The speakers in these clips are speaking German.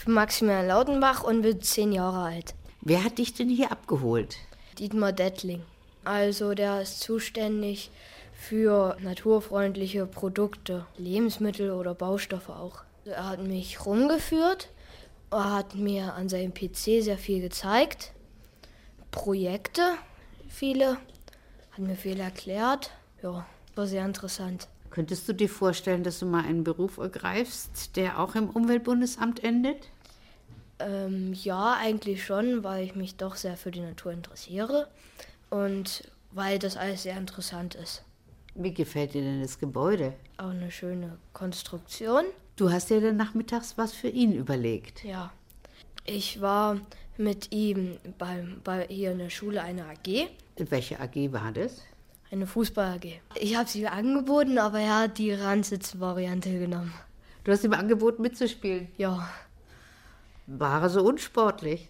Ich bin Maximilian Lautenbach und bin 10 Jahre alt. Wer hat dich denn hier abgeholt? Dietmar Dettling. Also der ist zuständig für naturfreundliche Produkte, Lebensmittel oder Baustoffe auch. Er hat mich rumgeführt, er hat mir an seinem PC sehr viel gezeigt, Projekte, viele, hat mir viel erklärt. Ja, war sehr interessant. Könntest du dir vorstellen, dass du mal einen Beruf ergreifst, der auch im Umweltbundesamt endet? Ja, eigentlich schon, weil ich mich doch sehr für die Natur interessiere und weil das alles sehr interessant ist. Wie gefällt dir denn das Gebäude? Auch eine schöne Konstruktion. Du hast dir dann nachmittags was für ihn überlegt. Ja, ich war mit ihm bei hier in der Schule eine AG. Welche AG war das? Eine Fußball-AG. Ich habe sie mir angeboten, aber er hat die Randsitz-Variante genommen. Du hast ihm angeboten, mitzuspielen. Ja. War er so unsportlich?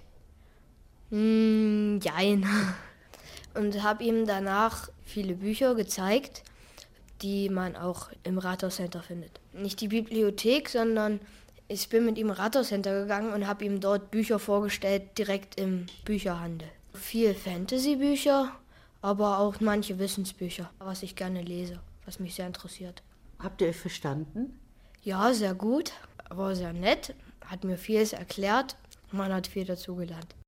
Jein. Und habe ihm danach viele Bücher gezeigt, die man auch im Rathauscenter findet. Nicht die Bibliothek, sondern ich bin mit ihm im Rathauscenter gegangen und habe ihm dort Bücher vorgestellt, direkt im Bücherhandel. Viel Fantasy-Bücher, aber auch manche Wissensbücher, was ich gerne lese, was mich sehr interessiert. Habt ihr euch verstanden? Ja, sehr gut, war sehr nett, hat mir vieles erklärt, man hat viel dazugelernt.